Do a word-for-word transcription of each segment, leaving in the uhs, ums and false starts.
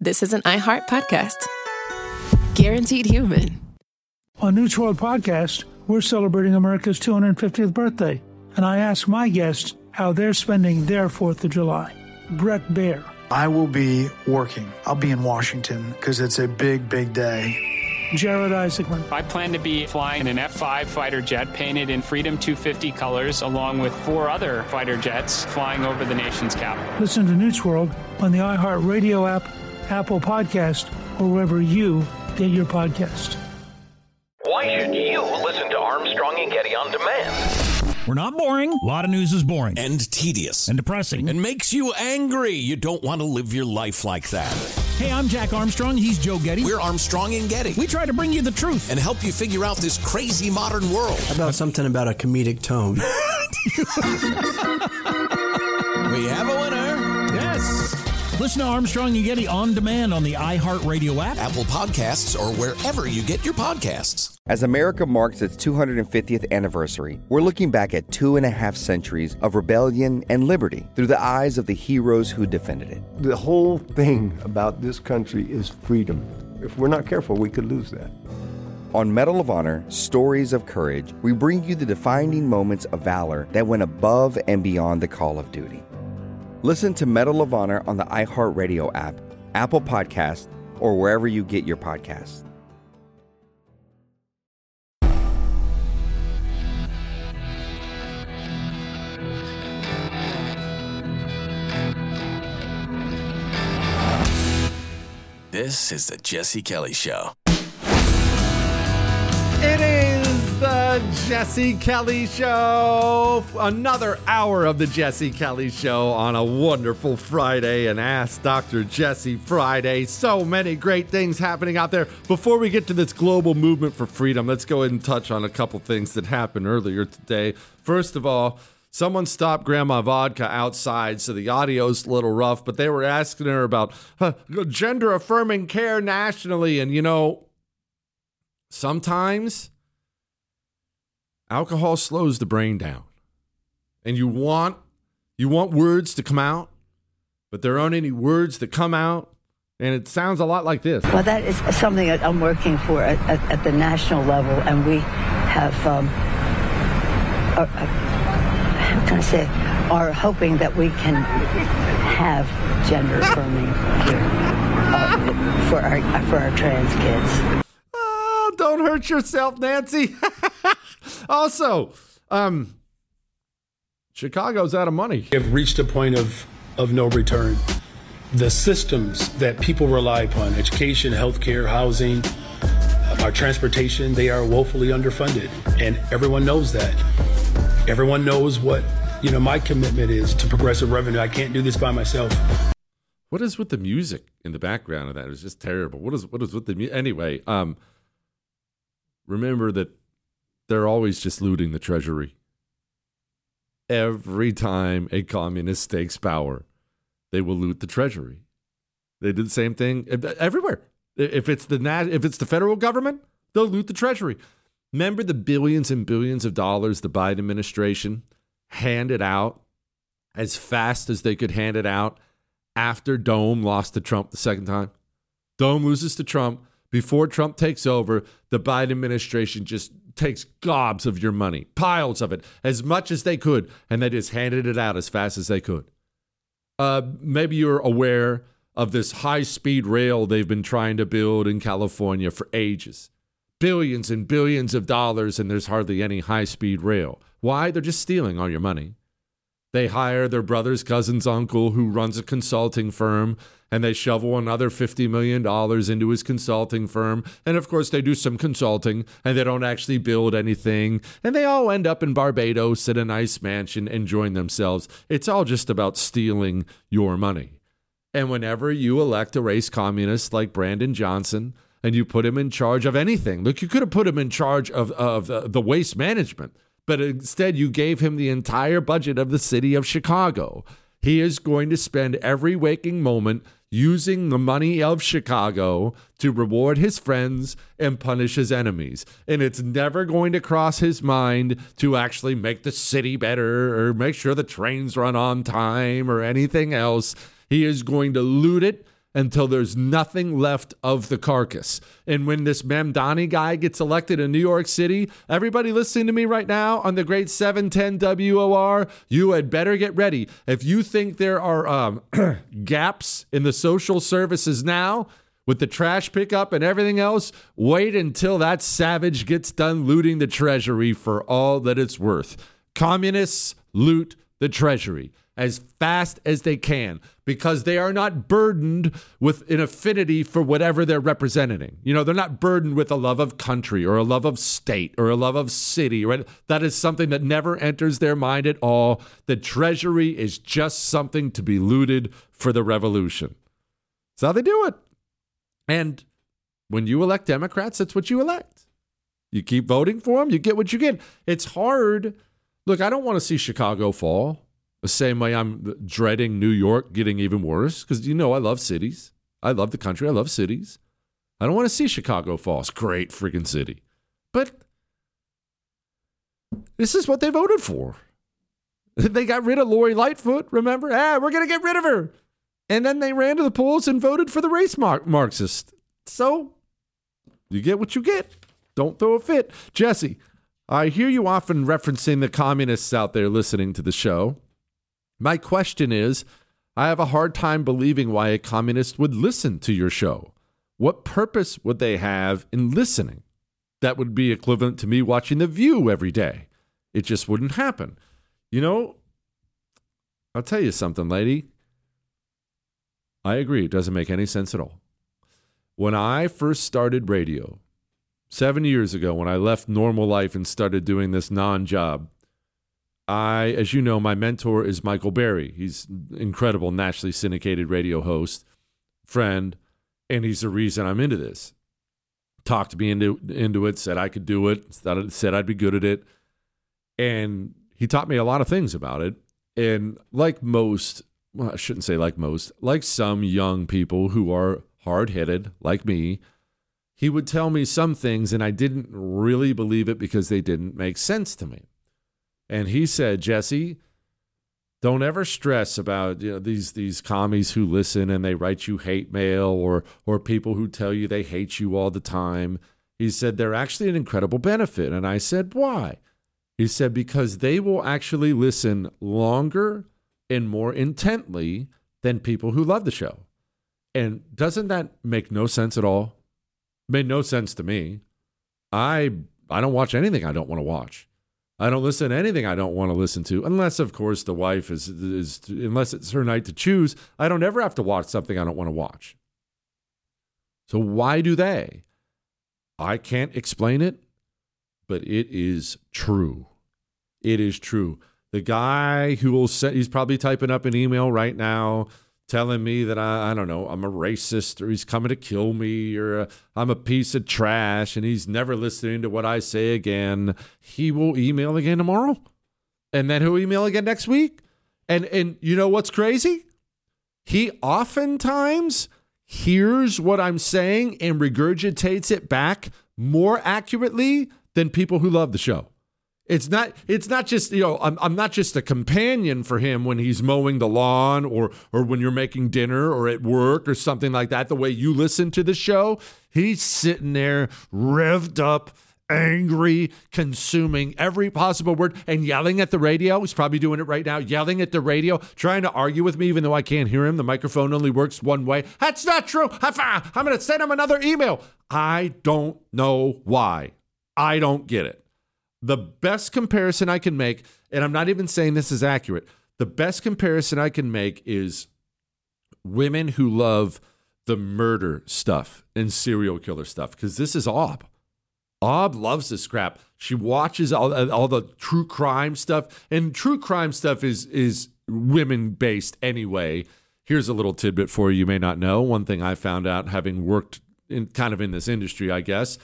this is an iHeart podcast. Guaranteed human. On News World Podcast, we're celebrating America's two hundred fiftieth birthday, and I ask my guests how they're spending their fourth of July. Brett Baer. I will be working. I'll be in Washington because it's a big, big day. Jared Isaacman. I plan to be flying an F five fighter jet painted in Freedom two fifty colors, along with four other fighter jets flying over the nation's capital. Listen to News World on the iHeartRadio app, Apple Podcast, or wherever you get your podcast. Why should you listen to Armstrong and Getty on demand? We're not boring. A lot of news is boring. And tedious. And depressing. And makes you angry. You don't want to live your life like that. Hey, I'm Jack Armstrong. He's Joe Getty. We're Armstrong and Getty. We try to bring you the truth. And help you figure out this crazy modern world. How about something about a comedic tone? We have a winner. Yes. Listen to Armstrong and Getty on demand on the iHeartRadio app, Apple Podcasts, or wherever you get your podcasts. As America marks its two hundred fiftieth anniversary, we're looking back at two and a half centuries of rebellion and liberty through the eyes of the heroes who defended it. The whole thing about this country is freedom. If we're not careful, we could lose that. On Medal of Honor, Stories of Courage, we bring you the defining moments of valor that went above and beyond the call of duty. Listen to Medal of Honor on the iHeartRadio app, Apple Podcasts, or wherever you get your podcasts. This is the Jesse Kelly Show. It is the Jesse Kelly Show. Another hour of the Jesse Kelly Show on a wonderful Friday, and Ask Doctor Jesse Friday. So many great things happening out there. Before we get to this global movement for freedom, let's go ahead and touch on a couple things that happened earlier today. First of all, someone stopped Grandma Vodka outside, so the audio's a little rough, but they were asking her about uh, gender-affirming care nationally, and you know, sometimes alcohol slows the brain down, and you want you want words to come out, but there aren't any words that come out, and it sounds a lot like this. Well, that is something that I'm working for at, at, at the national level, and we have, um, uh, how can I say, are hoping that we can have gender affirming here uh, for our for our trans kids. Don't hurt yourself, Nancy. Also, um, Chicago's out of money. We have reached a point of, of no return. The systems that people rely upon, education, healthcare, housing, our transportation, they are woefully underfunded. And everyone knows that. Everyone knows what, you know, my commitment is to progressive revenue. I can't do this by myself. What is with the music in the background of that? It's just terrible. What is what is with the music? Anyway, um, remember that they're always just looting the treasury. Every time a communist takes power, they will loot the treasury. They did the same thing everywhere. If it's the if it's the federal government, they'll loot the treasury. Remember the billions and billions of dollars the Biden administration handed out as fast as they could hand it out after Dome lost to Trump the second time? Dome loses to Trump. Before Trump takes over, the Biden administration just takes gobs of your money, piles of it, as much as they could, and they just handed it out as fast as they could. Uh, maybe you're aware of this high-speed rail they've been trying to build in California for ages. Billions and billions of dollars, and there's hardly any high-speed rail. Why? They're just stealing all your money. They hire their brother's cousin's uncle who runs a consulting firm, and they shovel another fifty million dollars into his consulting firm. And of course, they do some consulting, and they don't actually build anything. And they all end up in Barbados in a nice mansion enjoying themselves. It's all just about stealing your money. And whenever you elect a race communist like Brandon Johnson, and you put him in charge of anything, look, you could have put him in charge of, of uh, the waste management, but instead you gave him the entire budget of the city of Chicago. He is going to spend every waking moment using the money of Chicago to reward his friends and punish his enemies. And it's never going to cross his mind to actually make the city better or make sure the trains run on time or anything else. He is going to loot it until there's nothing left of the carcass. And when this Mamdani guy gets elected in New York City, everybody listening to me right now on the great seven ten W O R, you had better get ready. If you think there are um, gaps in the social services now, with the trash pickup and everything else, wait until that savage gets done looting the treasury for all that it's worth. Communists loot the treasury as fast as they can because they are not burdened with an affinity for whatever they're representing. You know, they're not burdened with a love of country or a love of state or a love of city. Right? That is something that never enters their mind at all. The treasury is just something to be looted for the revolution. That's how they do it. And when you elect Democrats, that's what you elect. You keep voting for them, you get what you get. It's hard. Look, I don't want to see Chicago fall. The same way I'm dreading New York getting even worse, because you know I love cities. I love the country. I love cities. I don't want to see Chicago fall. It's a great freaking city. But this is what they voted for. They got rid of Lori Lightfoot, remember? Ah, we're going to get rid of her. And then they ran to the polls and voted for the race mar- Marxist. So you get what you get. Don't throw a fit. Jesse, I hear you often referencing the communists out there listening to the show. My question is, I have a hard time believing why a communist would listen to your show. What purpose would they have in listening? That would be equivalent to me watching The View every day. It just wouldn't happen. You know, I'll tell you something, lady. I agree. It doesn't make any sense at all. When I first started radio, seven years ago, when I left normal life and started doing this non-job, I, as you know, my mentor is Michael Berry. He's an incredible nationally syndicated radio host, friend, and he's the reason I'm into this. Talked me into, into it, said I could do it, said I'd be good at it. And he taught me a lot of things about it. And like most, well, I shouldn't say like most, like some young people who are hard-headed, like me, he would tell me some things and I didn't really believe it because they didn't make sense to me. And he said, Jesse, don't ever stress about, you know, these these commies who listen and they write you hate mail or or people who tell you they hate you all the time. He said, they're actually an incredible benefit. And I said, why? He said, because they will actually listen longer and more intently than people who love the show. And doesn't that make no sense at all? Made no sense to me. I I don't watch anything I don't want to watch. I don't listen to anything I don't want to listen to, unless, of course, the wife is, is, unless it's her night to choose. I don't ever have to watch something I don't want to watch. So why do they? I can't explain it, but it is true. It is true. The guy who will send, he's probably typing up an email right now telling me that, I, I don't know, I'm a racist or he's coming to kill me or uh, I'm a piece of trash and he's never listening to what I say again. He will email again tomorrow and then he'll email again next week. And, and you know what's crazy? He oftentimes hears what I'm saying and regurgitates it back more accurately than people who love the show. It's not it's not just, you know, I'm I'm not just a companion for him when he's mowing the lawn or or when you're making dinner or at work or something like that, the way you listen to the show. He's sitting there revved up, angry, consuming every possible word and yelling at the radio. He's probably doing it right now, yelling at the radio, trying to argue with me even though I can't hear him. The microphone only works one way. That's not true. I'm going to send him another email. I don't know why. I don't get it. The best comparison I can make, and I'm not even saying this is accurate, the best comparison I can make is women who love the murder stuff and serial killer stuff, because this is Ob. Ob loves this crap. She watches all, all the true crime stuff, and true crime stuff is, is women-based anyway. Here's a little tidbit for you you may not know. One thing I found out having worked in kind of in this industry, I guess,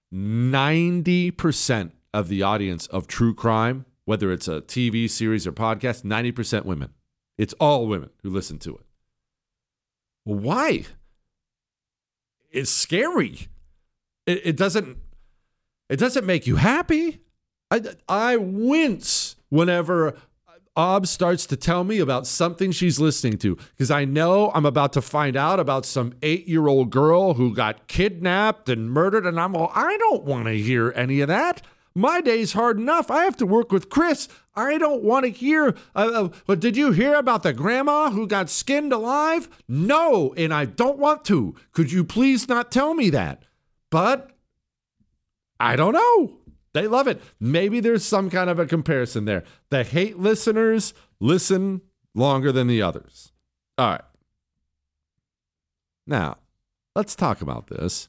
ninety percent of the audience of true crime, whether it's a T V series or podcast, ninety percent women. It's all women who listen to it. Well, why? It's scary. It, it doesn't it doesn't make you happy. I, I wince whenever Ob starts to tell me about something she's listening to, because I know I'm about to find out about some eight-year-old girl who got kidnapped and murdered, and I'm all, I don't want to hear any of that. My day's hard enough. I have to work with Chris. I don't want to hear, uh, uh, but did you hear about the grandma who got skinned alive? No, and I don't want to. Could you please not tell me that? But I don't know. They love it. Maybe there's some kind of a comparison there. The hate listeners listen longer than the others. All right. Now, let's talk about this.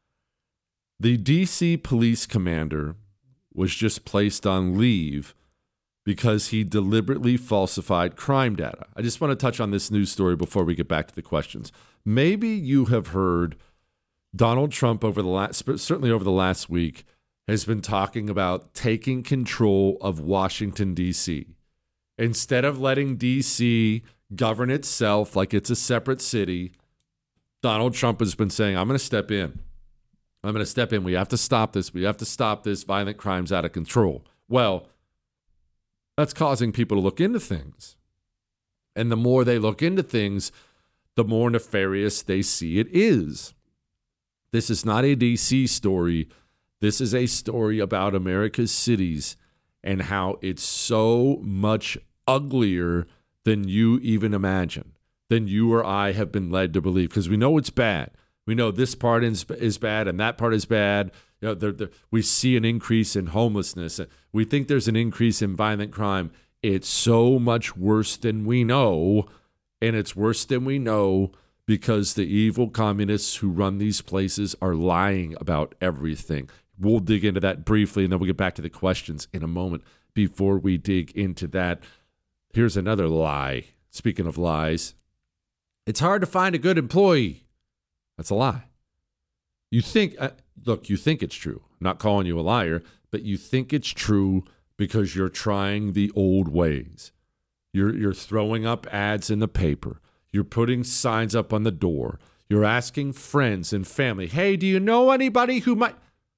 The D C police commander was just placed on leave because he deliberately falsified crime data. I just want to touch on this news story before we get back to the questions. Maybe you have heard Donald Trump over the last, certainly over the last week, has been talking about taking control of Washington, D C. Instead of letting D C govern itself like it's a separate city, Donald Trump has been saying, I'm going to step in. I'm going to step in. We have to stop this. We have to stop this. Violent crime's out of control. Well, that's causing people to look into things. And the more they look into things, the more nefarious they see it is. This is not a D C story. This is a story about America's cities and how it's so much uglier than you even imagine, than you or I have been led to believe, because we know it's bad. We know this part is, is bad and that part is bad. You know, they're, they're, we see an increase in homelessness. We think there's an increase in violent crime. It's so much worse than we know, and it's worse than we know because the evil communists who run these places are lying about everything. We'll dig into that briefly, and then we'll get back to the questions in a moment. Before we dig into that, here's another lie. Speaking of lies, it's hard to find a good employee. That's a lie. You think, uh, look, you think it's true. I'm not calling you a liar, but you think it's true because you're trying the old ways. You're you're throwing up ads in the paper. You're putting signs up on the door. You're asking friends and family, hey, do you know anybody who might...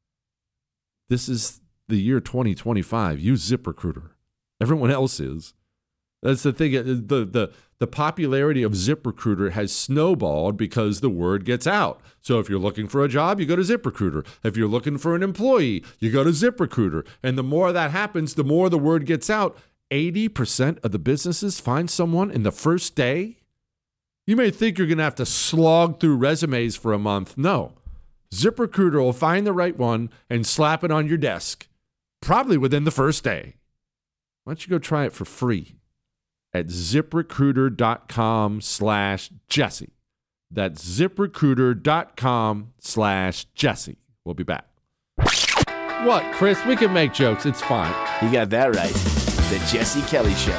This is the year twenty twenty-five. Use ZipRecruiter. Everyone else is. That's the thing. The, the, the popularity of ZipRecruiter has snowballed because the word gets out. So if you're looking for a job, you go to ZipRecruiter. If you're looking for an employee, you go to ZipRecruiter. And the more that happens, the more the word gets out. eighty percent of the businesses find someone in the first day. You may think you're going to have to slog through resumes for a month. No. ZipRecruiter will find the right one and slap it on your desk, probably within the first day. Why don't you go try it for free at ZipRecruiter.com slash Jesse. That's ZipRecruiter.com slash Jesse. We'll be back. What, Chris? We can make jokes. It's fine. You got that right. The Jesse Kelly Show.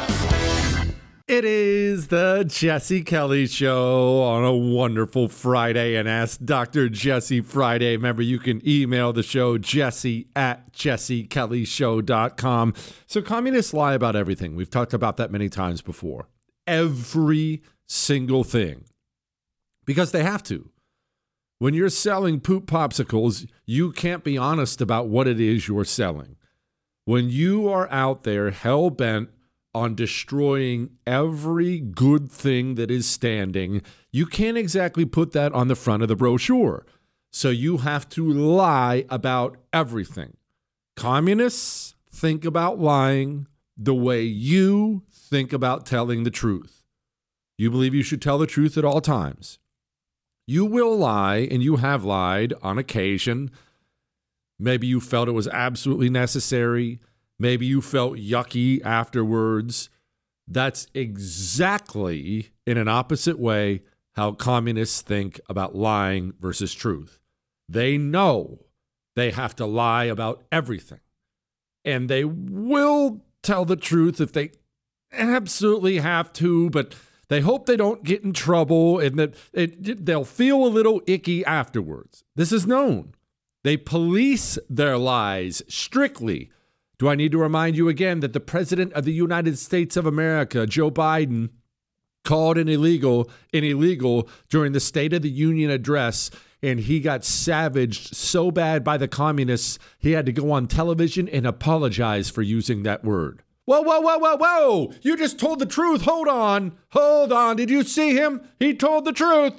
It is the Jesse Kelly Show on a wonderful Friday, and Ask Doctor Jesse Friday. Remember, you can email the show, jesse at jesse kelly show dot com. So communists lie about everything. We've talked about that many times before. Every single thing. Because they have to. When you're selling poop popsicles, you can't be honest about what it is you're selling. When you are out there hell-bent on destroying every good thing that is standing, you can't exactly put that on the front of the brochure. So you have to lie about everything. Communists think about lying the way you think about telling the truth. You believe you should tell the truth at all times. You will lie, and you have lied on occasion. Maybe you felt it was absolutely necessary. Maybe you felt yucky afterwards. That's exactly, in an opposite way, how communists think about lying versus truth. They know they have to lie about everything. And they will tell the truth if they absolutely have to, but they hope they don't get in trouble and that it, they'll feel a little icky afterwards. This is known. They police their lies strictly. Do I need to remind you again that the President of the United States of America, Joe Biden, called an illegal, an illegal during the State of the Union address, and he got savaged so bad by the communists, he had to go on television and apologize for using that word. Whoa, whoa, whoa, whoa, whoa. You just told the truth. Hold on. Hold on. Did you see him? He told the truth.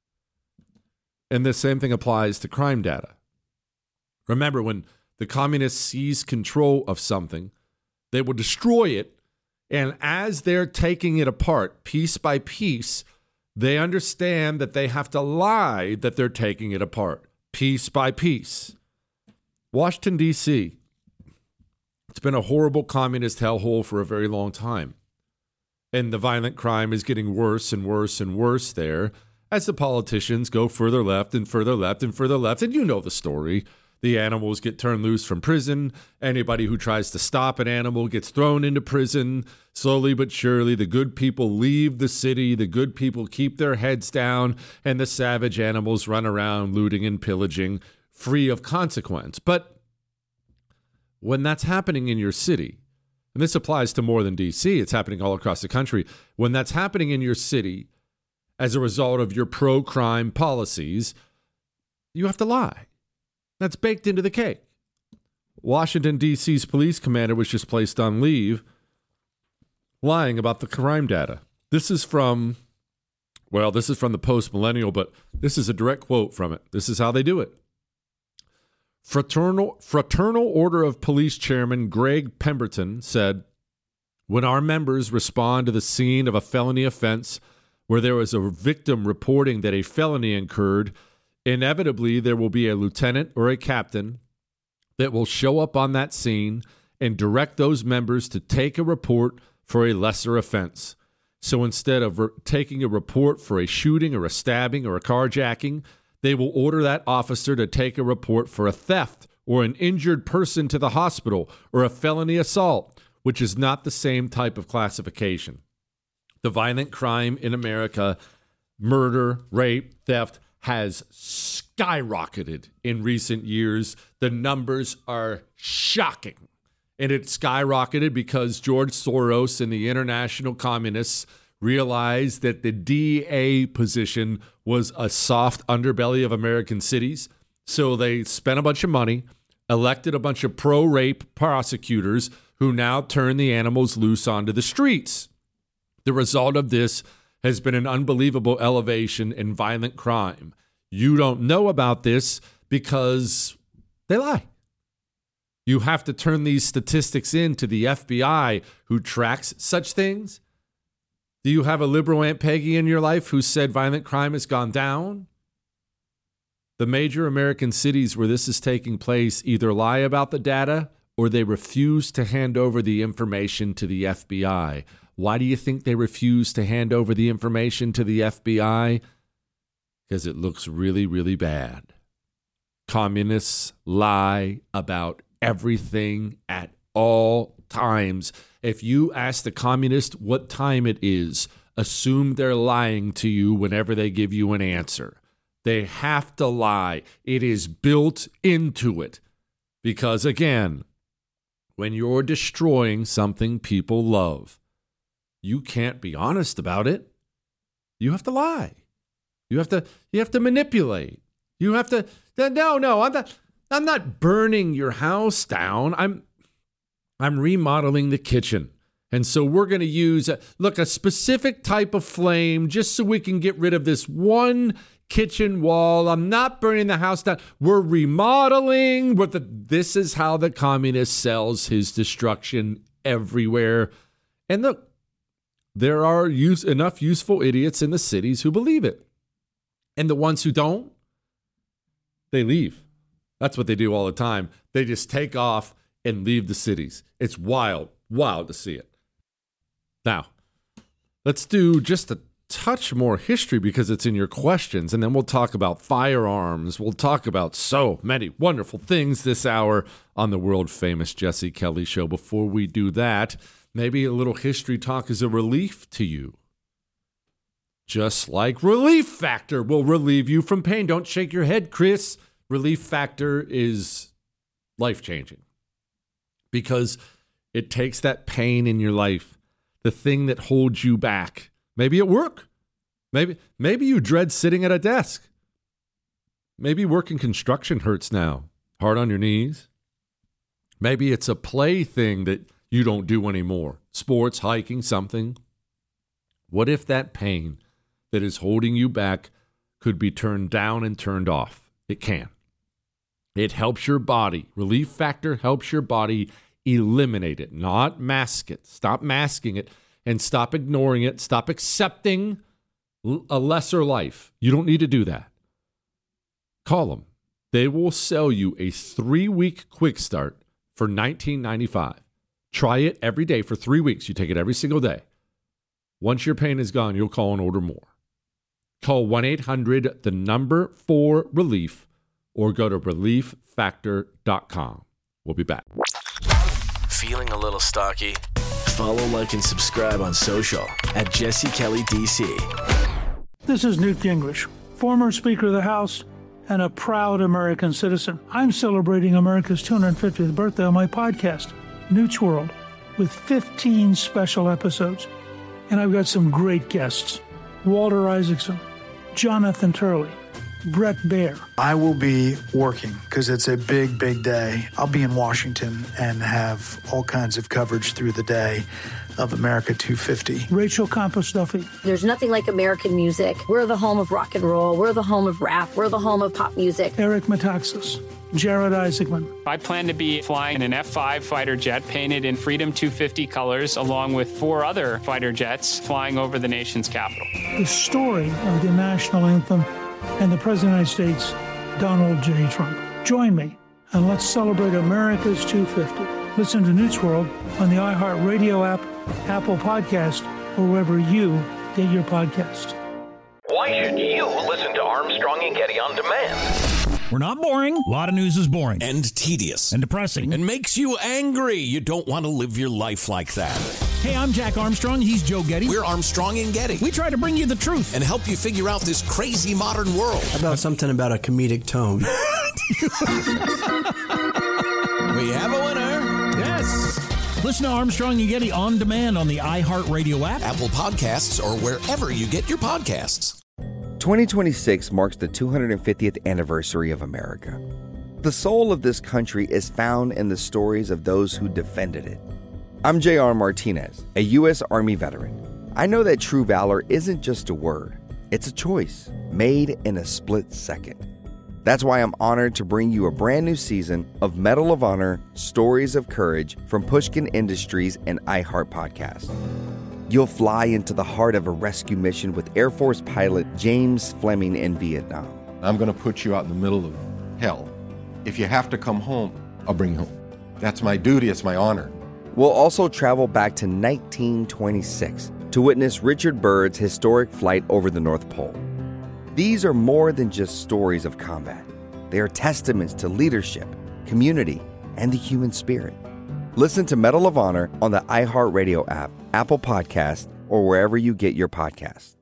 And the same thing applies to crime data. Remember, when the communists seize control of something, they will destroy it. And as they're taking it apart piece by piece, they understand that they have to lie that they're taking it apart piece by piece. Washington, D C, it's been a horrible communist hellhole for a very long time. And the violent crime is getting worse and worse and worse there as the politicians go further left and further left and further left. And you know the story. The animals get turned loose from prison. Anybody who tries to stop an animal gets thrown into prison. Slowly but surely, the good people leave the city. The good people keep their heads down, and the savage animals run around looting and pillaging, free of consequence. But when that's happening in your city, and this applies to more than D C, it's happening all across the country. When that's happening in your city as a result of your pro-crime policies, you have to lie. That's baked into the cake. Washington, D C's police commander was just placed on leave, lying about the crime data. This is from, well, this is from the Post-Millennial, but this is a direct quote from it. This is how they do it. Fraternal, Fraternal Order of Police Chairman Greg Pemberton said, when our members respond to the scene of a felony offense where there was a victim reporting that a felony occurred, inevitably there will be a lieutenant or a captain that will show up on that scene and direct those members to take a report for a lesser offense. So instead of re- taking a report for a shooting or a stabbing or a carjacking, they will order that officer to take a report for a theft or an injured person to the hospital or a felony assault, which is not the same type of classification. The violent crime in America, murder, rape, theft, has skyrocketed in recent years. The numbers are shocking. And it skyrocketed because George Soros and the international communists realized that the D A position was a soft underbelly of American cities. So they spent a bunch of money, elected a bunch of pro-rape prosecutors who now turn the animals loose onto the streets. The result of this has been an unbelievable elevation in violent crime. You don't know about this because they lie. You have to turn these statistics in to the F B I who tracks such things. Do you have a liberal Aunt Peggy in your life who said violent crime has gone down? The major American cities where this is taking place either lie about the data or they refuse to hand over the information to the F B I. Why do you think they refuse to hand over the information to the F B I? Because it looks really, really bad. Communists lie about everything at all times. If you ask the communist what time it is, assume they're lying to you whenever they give you an answer. They have to lie. It is built into it. Because again, when you're destroying something people love, you can't be honest about it. You have to lie. You have to you have to manipulate. You have to no, no, I'm not I'm not burning your house down. I'm I'm remodeling the kitchen. And so we're going to use, a, look, a specific type of flame just so we can get rid of this one kitchen wall. I'm not burning the house down. We're remodeling. But the, this is how the communist sells his destruction everywhere. And look, there are use, enough useful idiots in the cities who believe it. And the ones who don't, they leave. That's what they do all the time. They just take off and leave the cities. It's wild, wild to see it. Now, let's do just a touch more history because it's in your questions, and then we'll talk about firearms. We'll talk about so many wonderful things this hour on the world-famous Jesse Kelly Show. Before we do that, maybe a little history talk is a relief to you. Just like Relief Factor will relieve you from pain. Don't shake your head, Chris. Relief Factor is life-changing because it takes that pain in your life, the thing that holds you back. Maybe at work. Maybe, maybe you dread sitting at a desk. Maybe working construction hurts now. Hard on your knees. Maybe it's a play thing that you don't do anymore. Sports, hiking, something. What if that pain that is holding you back could be turned down and turned off? It can. It helps your body. Relief Factor helps your body eliminate it, not mask it. Stop masking it and stop ignoring it. Stop accepting a lesser life. You don't need to do that. Call them. They will sell you a three-week quick start for nineteen ninety-five dollars. Try it every day for three weeks. You take it every single day. Once your pain is gone, you'll call and order more. Call one eight hundred, the number four relief, or go to relief factor dot com. We'll be back. Feeling a little stocky? Follow, like, and subscribe on social at Jesse Kelly D C. This is Newt Gingrich, former Speaker of the House and a proud American citizen. I'm celebrating America's two hundred fiftieth birthday on my podcast, Newt's World, with fifteen special episodes. And I've got some great guests. Walter Isaacson, Jonathan Turley, Brett Baer. I will be working because it's a big, big day. I'll be in Washington and have all kinds of coverage through the day of America two fifty. Rachel Campos Duffy. There's nothing like American music. We're the home of rock and roll. We're the home of rap. We're the home of pop music. Eric Metaxas. Jared Isaacman. I plan to be flying an F five fighter jet painted in Freedom two fifty colors, along with four other fighter jets flying over the nation's capital. The story of the national anthem and the President of the United States, Donald J. Trump. Join me and let's celebrate America's two fifty. Listen to Newt's World on the iHeartRadio app, Apple Podcast, or wherever you get your podcasts. Why should you listen to Armstrong and Getty on demand? We're not boring. A lot of news is boring. And tedious. And depressing. And makes you angry. You don't want to live your life like that. Hey, I'm Jack Armstrong. He's Joe Getty. We're Armstrong and Getty. We try to bring you the truth. And help you figure out this crazy modern world. How about something about a comedic tone? We have a winner. Yes. Listen to Armstrong and Getty on demand on the iHeartRadio app, Apple Podcasts, or wherever you get your podcasts. twenty twenty-six marks the two hundred fiftieth anniversary of America. The soul of this country is found in the stories of those who defended it. I'm J R Martinez, a U S Army veteran. I know that true valor isn't just a word, it's a choice made in a split second. That's why I'm honored to bring you a brand new season of Medal of Honor Stories of Courage from Pushkin Industries and iHeart Podcast. You'll fly into the heart of a rescue mission with Air Force pilot James Fleming in Vietnam. I'm going to put you out in the middle of hell. If you have to come home, I'll bring you home. That's my duty, it's my honor. We'll also travel back to nineteen twenty-six to witness Richard Byrd's historic flight over the North Pole. These are more than just stories of combat. They are testaments to leadership, community, and the human spirit. Listen to Medal of Honor on the iHeartRadio app, Apple Podcast, or wherever you get your podcasts.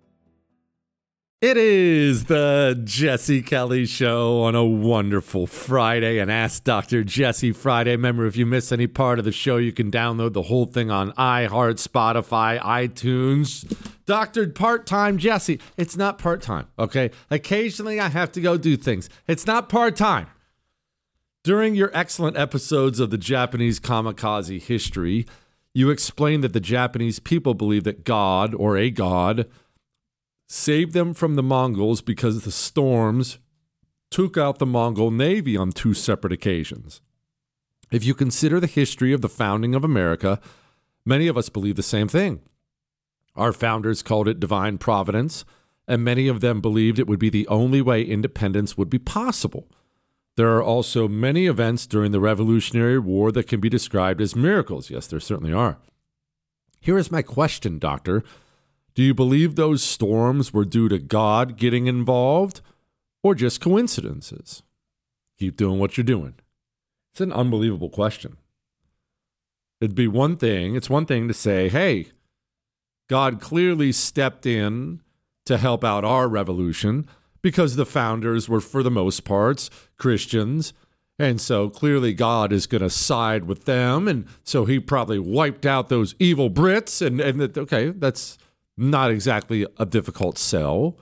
It is the Jesse Kelly Show on a wonderful Friday, and Ask Doctor Jesse Friday. Remember, if you miss any part of the show, you can download the whole thing on iHeart, Spotify, iTunes. Doctor Part-Time Jesse. It's not part-time, okay? Occasionally, I have to go do things. It's not part-time. During your excellent episodes of the Japanese kamikaze history, you explained that the Japanese people believe that God, or a god, saved them from the Mongols because the storms took out the Mongol Navy on two separate occasions. If you consider the history of the founding of America, many of us believe the same thing. Our founders called it divine providence, and many of them believed it would be the only way independence would be possible. There are also many events during the Revolutionary War that can be described as miracles. Yes, there certainly are. Here is my question, Doctor. Do you believe those storms were due to God getting involved or just coincidences? Keep doing what you're doing. It's an unbelievable question. It'd be one thing, it's one thing to say, hey, God clearly stepped in to help out our revolution because the founders were, for the most part, Christians. And so clearly God is going to side with them. And so he probably wiped out those evil Brits. And, and that, okay, that's not exactly a difficult sell.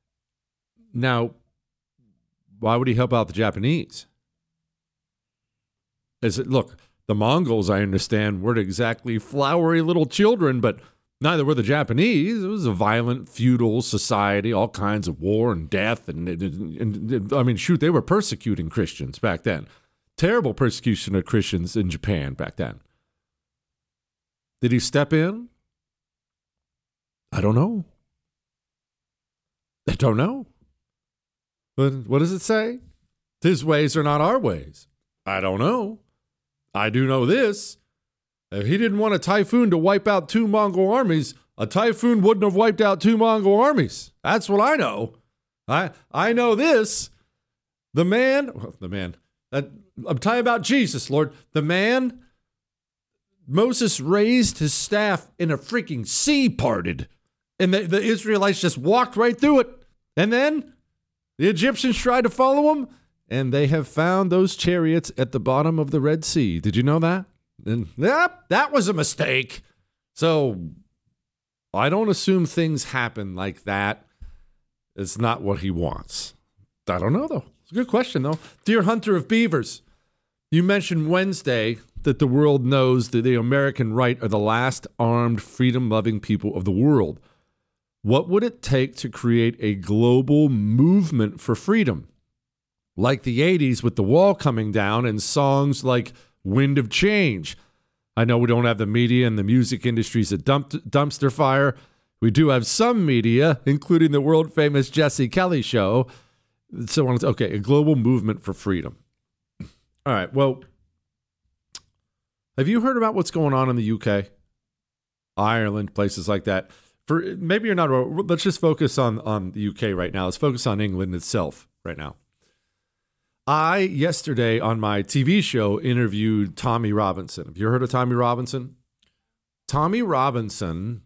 Now, why would he help out the Japanese? Is it, look, The Mongols, I understand, weren't exactly flowery little children, but neither were the Japanese. It was a violent, feudal society, all kinds of war and death. And, and, and, and I mean, shoot, they were persecuting Christians back then. Terrible persecution of Christians in Japan back then. Did he step in? I don't know. I don't know. But what does it say? His ways are not our ways. I don't know. I do know this. If he didn't want a typhoon to wipe out two Mongol armies, a typhoon wouldn't have wiped out two Mongol armies. That's what I know. I I know this. The man, well, the man, that, I'm talking about Jesus, Lord. The man, Moses raised his staff and a freaking sea parted. And the, the Israelites just walked right through it. And then the Egyptians tried to follow him. And they have found those chariots at the bottom of the Red Sea. Did you know that? And yep, that was a mistake. So I don't assume things happen like that. It's not what he wants. I don't know, though. It's a good question, though. Dear Hunter of Beavers, you mentioned Wednesday that the world knows that the American right are the last armed, freedom-loving people of the world. What would it take to create a global movement for freedom? Like the eighties with the wall coming down and songs like Wind of Change. I know we don't have the media and the music industry's a dump- dumpster fire. We do have some media, including the world-famous Jesse Kelly show. So, okay, a global movement for freedom. All right, well, have you heard about what's going on in the U K? Ireland, places like that. For maybe you're not, let's just focus on, on the U K right now. Let's focus on England itself right now. I, yesterday on my T V show, interviewed Tommy Robinson. Have you heard of Tommy Robinson? Tommy Robinson,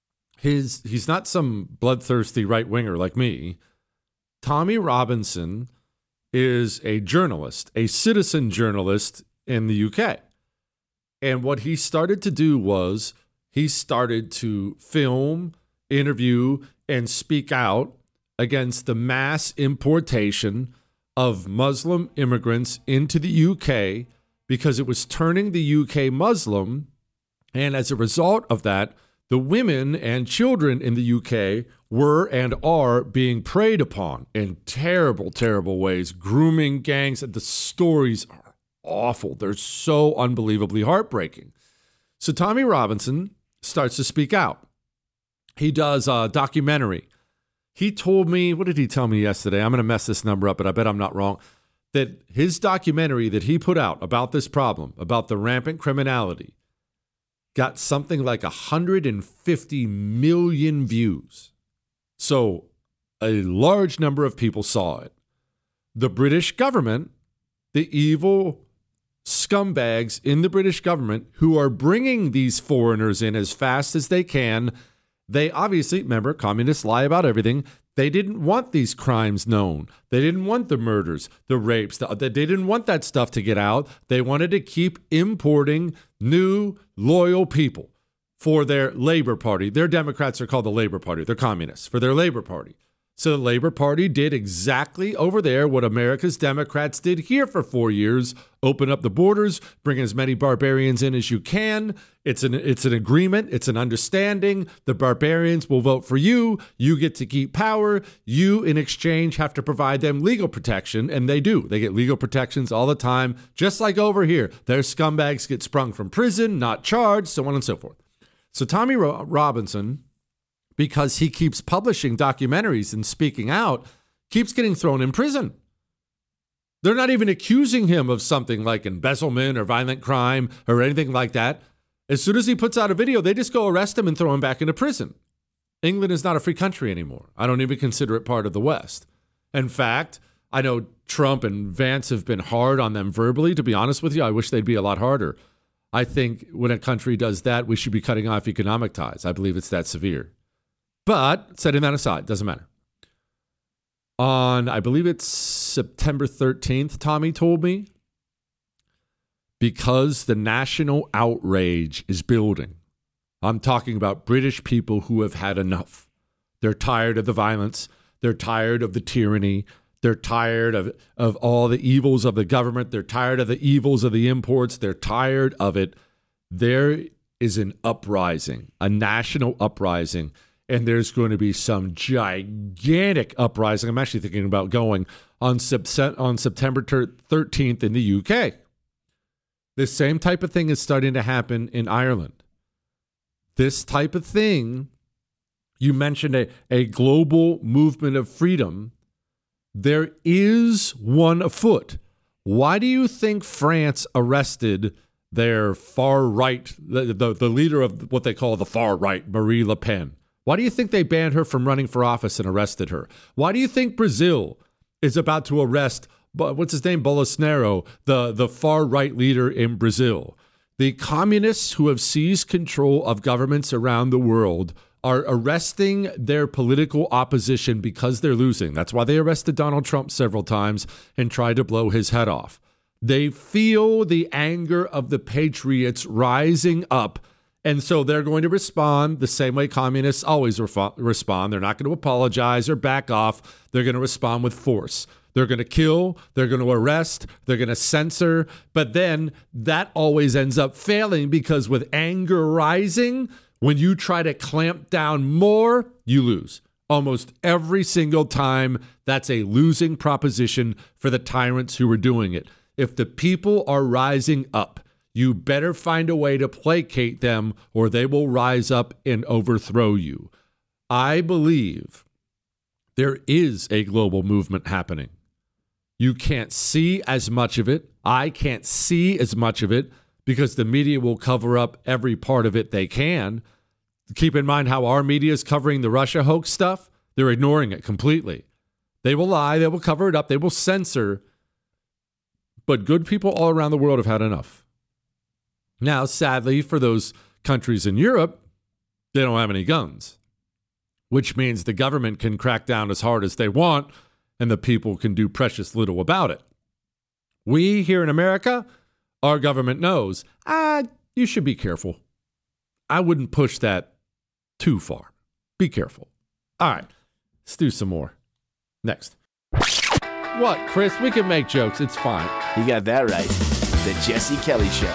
his he's not some bloodthirsty right-winger like me. Tommy Robinson is a journalist, a citizen journalist in the U K. And what he started to do was he started to film, interview, and speak out against the mass importation of Muslim immigrants into the U K because it was turning the U K Muslim. And as a result of that, the women and children in the U K were and are being preyed upon in terrible, terrible ways. Grooming gangs, the stories are awful. They're so unbelievably heartbreaking. So Tommy Robinson starts to speak out. He does a documentary. He told me, what did he tell me yesterday? I'm going to mess this number up, but I bet I'm not wrong. That his documentary that he put out about this problem, about the rampant criminality, got something like one hundred fifty million views. So a large number of people saw it. The British government, the evil scumbags in the British government who are bringing these foreigners in as fast as they can, they obviously, remember, communists lie about everything. They didn't want these crimes known. They didn't want the murders, the rapes. The, they didn't want that stuff to get out. They wanted to keep importing new, loyal people for their Labor Party. Their Democrats are called the Labor Party. They're communists for their Labor Party. So the Labor Party did exactly over there what America's Democrats did here for four years. Open up the borders, bring as many barbarians in as you can. It's an it's an agreement. It's an understanding. The barbarians will vote for you. You get to keep power. You, in exchange, have to provide them legal protection. And they do. They get legal protections all the time. Just like over here. Their scumbags get sprung from prison, not charged, so on and so forth. So Tommy Ro- Robinson, because he keeps publishing documentaries and speaking out, keeps getting thrown in prison. They're not even accusing him of something like embezzlement or violent crime or anything like that. As soon as he puts out a video, they just go arrest him and throw him back into prison. England is not a free country anymore. I don't even consider it part of the West. In fact, I know Trump and Vance have been hard on them verbally. To be honest with you, I wish they'd be a lot harder. I think when a country does that, we should be cutting off economic ties. I believe it's that severe. But setting that aside, doesn't matter. On, I believe it's September thirteenth, Tommy told me, because the national outrage is building. I'm talking about British people who have had enough. They're tired of the violence. They're tired of the tyranny. They're tired of, of all the evils of the government. They're tired of the evils of the imports. They're tired of it. There is an uprising, a national uprising, and there's going to be some gigantic uprising. I'm actually thinking about going on, sep- on September thirteenth in the U K. The same type of thing is starting to happen in Ireland. This type of thing, you mentioned a, a global movement of freedom. There is one afoot. Why do you think France arrested their far right, the, the, the leader of what they call the far right, Marine Le Pen? Why do you think they banned her from running for office and arrested her? Why do you think Brazil is about to arrest, what's his name, Bolsonaro, the, the far right leader in Brazil? The communists who have seized control of governments around the world are arresting their political opposition because they're losing. That's why they arrested Donald Trump several times and tried to blow his head off. They feel the anger of the patriots rising up, and so they're going to respond the same way communists always refo- respond. They're not going to apologize or back off. They're going to respond with force. They're going to kill, they're going to arrest, they're going to censor, but then that always ends up failing because with anger rising, when you try to clamp down more, you lose. Almost every single time, that's a losing proposition for the tyrants who are doing it. If the people are rising up, you better find a way to placate them or they will rise up and overthrow you. I believe there is a global movement happening. You can't see as much of it. I can't see as much of it because the media will cover up every part of it they can. Keep in mind how our media is covering the Russia hoax stuff. They're ignoring it completely. They will lie. They will cover it up. They will censor. But good people all around the world have had enough. Now, sadly, for those countries in Europe, they don't have any guns, which means the government can crack down as hard as they want and the people can do precious little about it. We here in America, our government knows, ah, you should be careful. I wouldn't push that too far. Be careful. All right, let's do some more. Next. What, Chris? We can make jokes. It's fine. You got that right. The Jesse Kelly Show.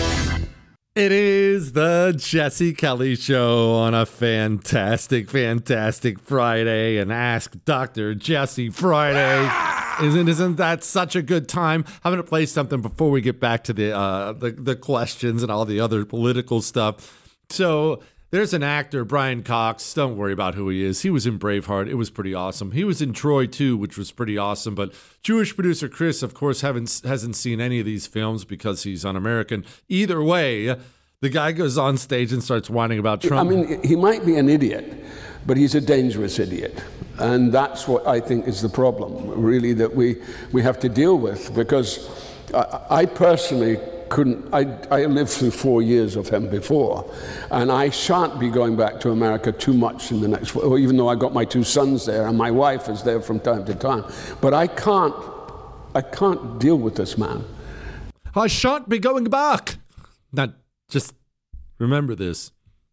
It is the Jesse Kelly Show on a fantastic, fantastic Friday, and Ask Doctor Jesse Friday. Isn't isn't that such a good time? I'm going to play something before we get back to the, uh, the the questions and all the other political stuff. So there's an actor, Brian Cox. Don't worry about who he is. He was in Braveheart. It was pretty awesome. He was in Troy, too, which was pretty awesome. But Jewish producer Chris, of course, haven't hasn't seen any of these films because he's un-American. Either way, the guy goes on stage and starts whining about Trump. I mean, he might be an idiot, but he's a dangerous idiot. And that's what I think is the problem, really, that we, we have to deal with. Because I, I personally couldn't, I, I lived through four years of him before, and I shan't be going back to America too much in the next, or even though I got my two sons there and my wife is there from time to time. But I can't, I can't deal with this man. I shan't be going back. Now, just remember this.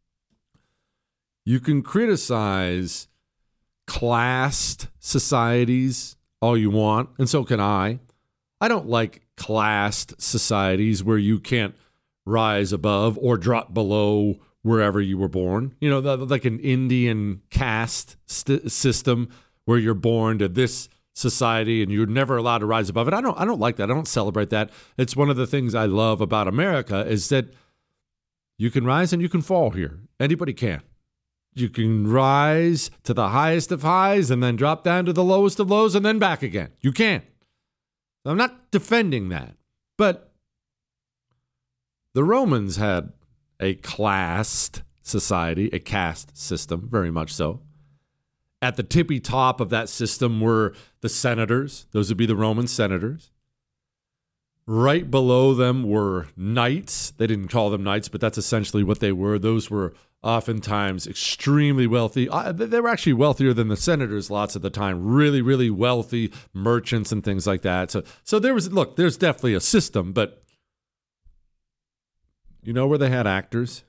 You can criticize classed societies all you want, and so can I. I don't like classed societies where you can't rise above or drop below wherever you were born. You know, like an Indian caste st- system where you're born to this society and you're never allowed to rise above it. I don't I don't like that. I don't celebrate that. It's one of the things I love about America is that you can rise and you can fall here. Anybody can. You can rise to the highest of highs and then drop down to the lowest of lows and then back again. You can. I'm not defending that, but the Romans had a classed society, a caste system, very much so. At the tippy top of that system were the senators. Those would be the Roman senators. Right below them were knights. They didn't call them knights, but that's essentially what they were. Those were oftentimes extremely wealthy. Uh, they were actually wealthier than the senators lots of the time. Really, really wealthy merchants and things like that. So, so there was, look, there's definitely a system, but you know where they had actors?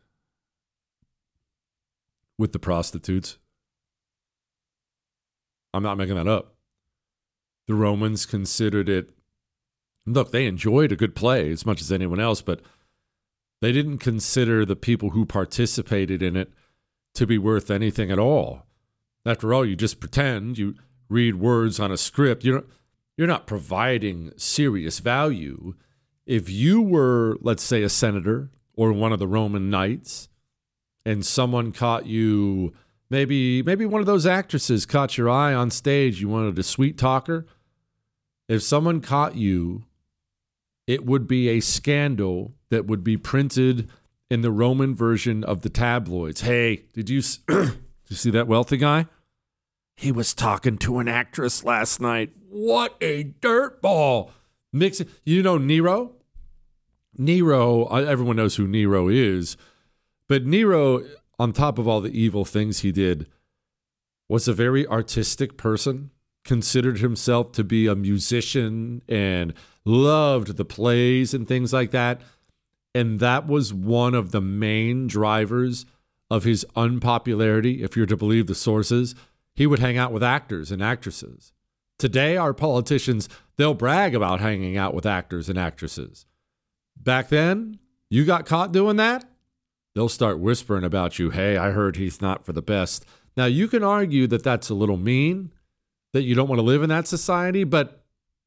With the prostitutes. I'm not making that up. The Romans considered it, look, they enjoyed a good play as much as anyone else, but they didn't consider the people who participated in it to be worth anything at all. After all, you just pretend, you read words on a script. You're not, you're not providing serious value. If you were, let's say, a senator or one of the Roman knights, and someone caught you, maybe maybe one of those actresses caught your eye on stage, you wanted a sweet talker. If someone caught you, it would be a scandal that would be printed in the Roman version of the tabloids. Hey, did you, did you see that wealthy guy? He was talking to an actress last night. What a dirtball. Mix it. You know Nero? Nero, everyone knows who Nero is. But Nero, on top of all the evil things he did, was a very artistic person, considered himself to be a musician and loved the plays and things like that. And that was one of the main drivers of his unpopularity, if you're to believe the sources. He would hang out with actors and actresses. Today, our politicians, they'll brag about hanging out with actors and actresses. Back then, you got caught doing that, they'll start whispering about you. Hey, I heard he's not for the best. Now, you can argue that that's a little mean, that you don't want to live in that society, but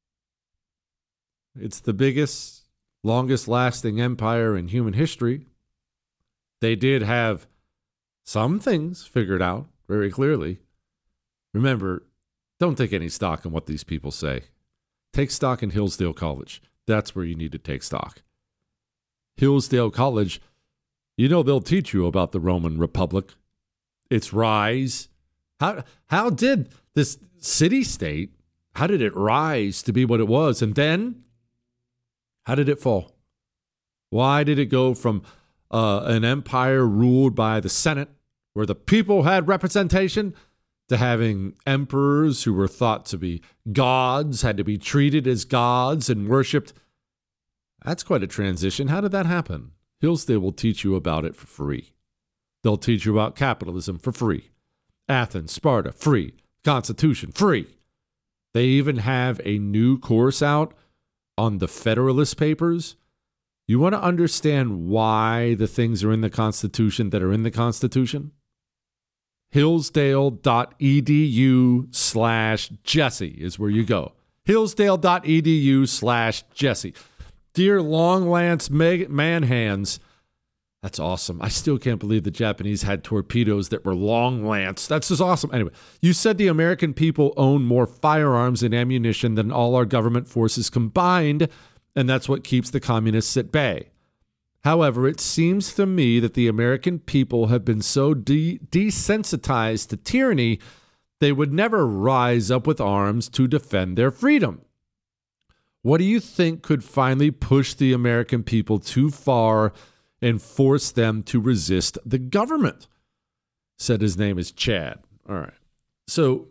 it's the biggest, longest lasting empire in human history. They did have some things figured out very clearly. Remember, don't take any stock in what these people say. Take stock in Hillsdale College. That's where you need to take stock. Hillsdale College, you know, they'll teach you about the Roman Republic, its rise. How how did this city-state, how did it rise to be what it was? And then, how did it fall? Why did it go from uh, an empire ruled by the Senate, where the people had representation, to having emperors who were thought to be gods, had to be treated as gods and worshipped? That's quite a transition. How did that happen? Hillsdale will teach you about it for free. They'll teach you about capitalism for free. Athens, Sparta, free. Constitution, free. They even have a new course out on the Federalist Papers. You want to understand why the things are in the Constitution that are in the Constitution? Hillsdale.edu slash Jesse is where you go. Hillsdale.edu slash Jesse. Dear Long Lance Manhands, that's awesome. I still can't believe the Japanese had torpedoes that were Long Lance. That's just awesome. Anyway, you said the American people own more firearms and ammunition than all our government forces combined, and that's what keeps the communists at bay. However, it seems to me that the American people have been so de- desensitized to tyranny, they would never rise up with arms to defend their freedom. What do you think could finally push the American people too far and force them to resist the government? Said his name is Chad. All right. So,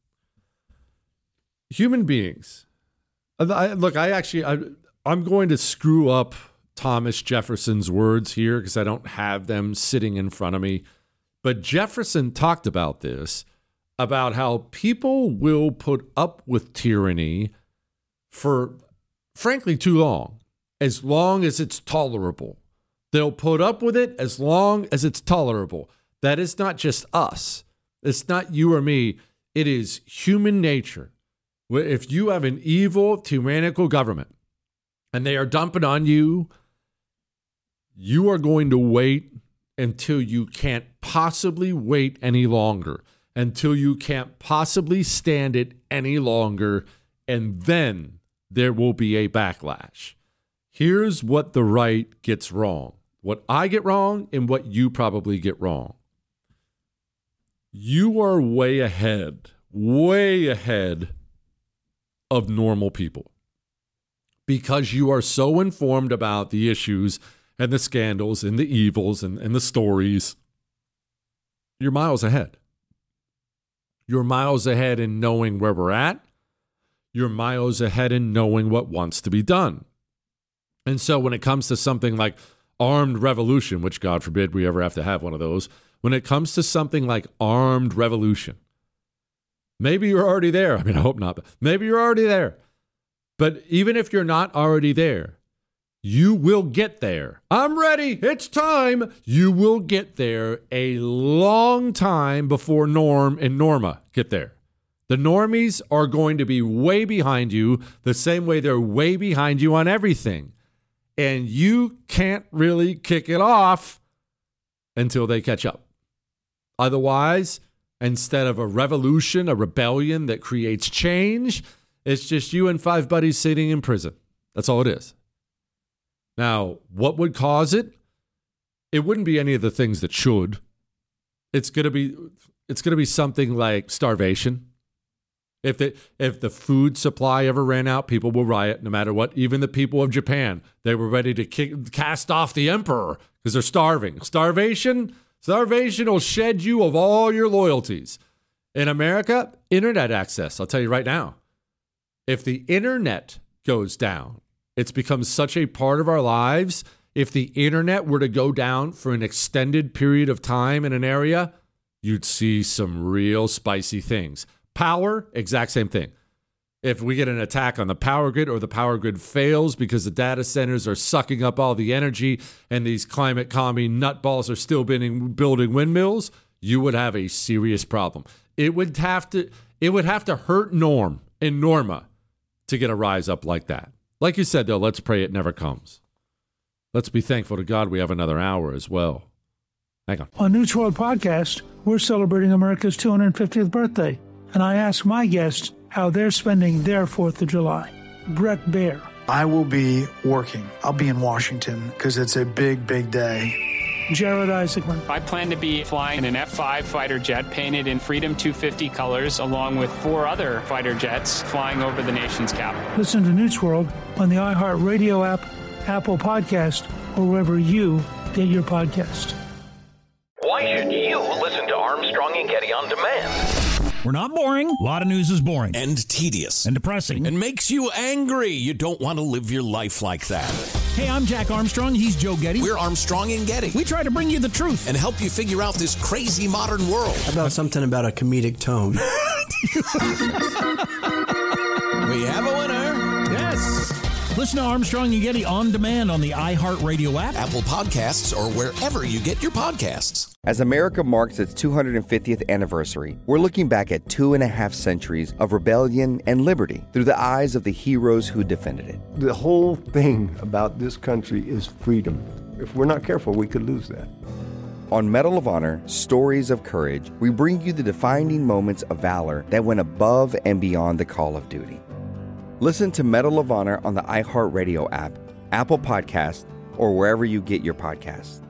human beings. I, look, I actually, I, I'm going to screw up Thomas Jefferson's words here because I don't have them sitting in front of me. But Jefferson talked about this, about how people will put up with tyranny for, frankly, too long, as long as it's tolerable. They'll put up with it as long as it's tolerable. That is not just us. It's not you or me. It is human nature. If you have an evil, tyrannical government and they are dumping on you, you are going to wait until you can't possibly wait any longer, until you can't possibly stand it any longer, and then there will be a backlash. Here's what the right gets wrong, what I get wrong, and what you probably get wrong. You are way ahead, way ahead of normal people because you are so informed about the issues and the scandals and the evils and, and the stories. You're miles ahead. You're miles ahead in knowing where we're at. You're miles ahead in knowing what wants to be done. And so when it comes to something like armed revolution, which God forbid we ever have to have one of those, when it comes to something like armed revolution, Maybe you're already there. I mean, I hope not, but maybe you're already there. But even if you're not already there, you will get there. I'm ready. It's time. You will get there a long time before Norm and Norma get there. The normies are going to be way behind you the same way they're way behind you on everything. And you can't really kick it off until they catch up. Otherwise, instead of a revolution, a rebellion that creates change, it's just you and five buddies sitting in prison. That's all it is. Now, what would cause it? It wouldn't be any of the things that should. It's gonna be it's gonna be something like starvation. If the if the food supply ever ran out, people will riot no matter what. Even the people of Japan, they were ready to kick, cast off the emperor because they're starving. Starvation, starvation will shed you of all your loyalties. In America, internet access. I'll tell you right now, if the internet goes down, it's become such a part of our lives. If the internet were to go down for an extended period of time in an area, you'd see some real spicy things. Power, exact same thing. If we get an attack on the power grid or the power grid fails because the data centers are sucking up all the energy and these climate commie nutballs are still building, building windmills, you would have a serious problem. It would have to, it would have to hurt Norm and Norma to get a rise up like that. Like you said, though, let's pray it never comes. Let's be thankful to God we have another hour as well. Hang on. On News World Podcast, we're celebrating America's two hundred fiftieth birthday, and I ask my guests how they're spending their fourth of July. Brett Baer. I will be working. I'll be in Washington because it's a big, big day. Jared Isaacman. I plan to be flying an F five fighter jet painted in Freedom two fifty colors, along with four other fighter jets flying over the nation's capital. Listen to News World on the iHeartRadio app, Apple Podcast, or wherever you get your podcast. Why should you listen to Armstrong and Getty on demand? We're not boring. A lot of news is boring. And tedious. And depressing. And makes you angry. You don't want to live your life like that. Hey, I'm Jack Armstrong. He's Joe Getty. We're Armstrong and Getty. We try to bring you the truth. And help you figure out this crazy modern world. How about something about a comedic tone? We have a winner. Yes. Listen to Armstrong and Getty on demand on the iHeartRadio app, Apple Podcasts, or wherever you get your podcasts. As America marks its two hundred fiftieth anniversary, we're looking back at two and a half centuries of rebellion and liberty through the eyes of the heroes who defended it. The whole thing about this country is freedom. If we're not careful, we could lose that. On Medal of Honor, Stories of Courage, we bring you the defining moments of valor that went above and beyond the call of duty. Listen to Medal of Honor on the iHeartRadio app, Apple Podcasts, or wherever you get your podcasts.